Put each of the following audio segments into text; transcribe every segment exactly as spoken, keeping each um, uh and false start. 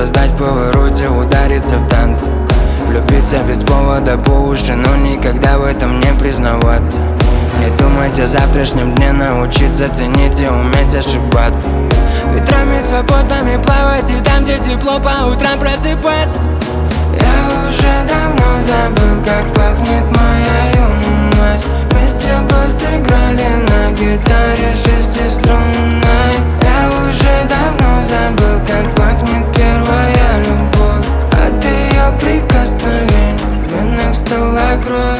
создать повороте, удариться в танце, влюбиться без повода по уши, но никогда в этом не признаваться. Не думать о завтрашнем дне, научиться ценить и уметь ошибаться. Ветрами свободными плавать и там, где тепло, по утрам просыпаться. Я уже давно забыл, как пахнет моя юность. Вместе бы сыграли на гитаре шестиструнной. Я уже давно забыл, как пахнет первая любовь. От ее прикосновений в венах стыла кровь.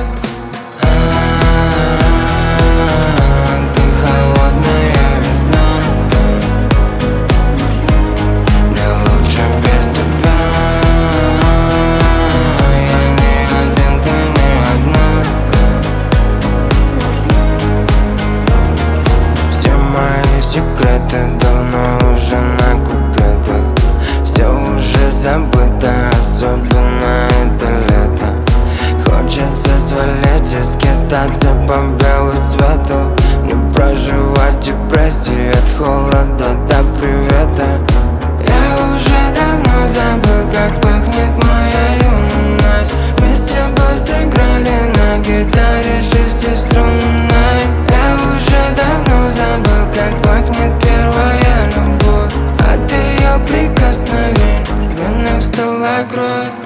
Секреты давно уже на куплетах. Все уже забыто, особенно это лето. Хочется свалить и скитаться по белу свету. Не проживать депрессии от холода до привета. Я уже давно забыл, как пахнет моя юность. Вместе бы сыграли на гитаре шестиструнной. Я уже давно забыл, как пахнет первая любовь. От ее прикосновений в венах стыла кровь.